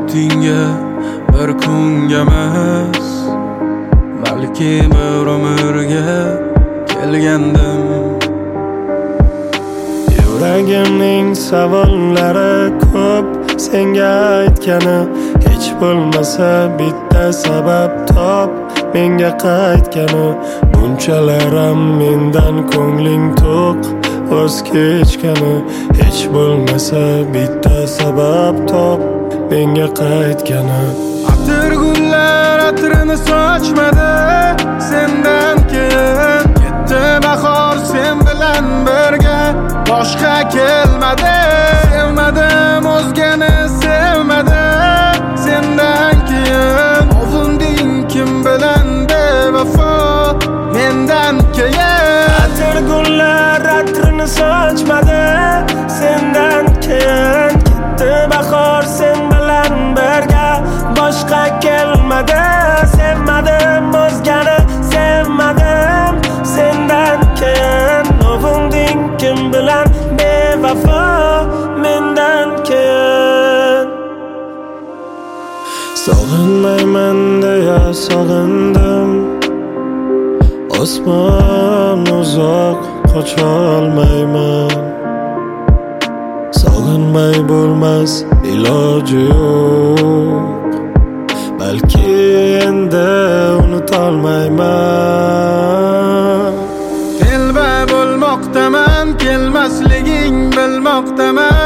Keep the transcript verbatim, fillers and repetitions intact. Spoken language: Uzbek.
hayotingga bir kunga emas, balki bir umrga kelgandim. Yuragimning savollari ko'p, senga aytgani hech bo'lmasa bitta sabab top. Menga qaytgani bunchalaram mendan ko'ngling to'q, voz kechgani hech bo'lmasa bitta sabab top. Menga qaytgani atir gullar atrini sochmadi sendan keyin, ketdi bahor sen bilan birga, boshqa kelmadi. Sevmadim o'zgani sevmadim sendan keyin, ovunding kim bilan bevafo mendan keyin. atir gullar atrini sochmadi sendan keyin, ketdi bahor sen bilan birga, boshqa kelmadi. Sevmadim o'zgani sevmadim sendan keyin, ovunding kim bilan bevafo mendan keyin. Sog'inmayman deya sog'indim, osmon uzoq qocholmayman. Sog'inmay bo'lmas iloji yo'q, balki endi unutolmayman. Telba bo'lmoqdaman, kelmasliging bilmoqdaman.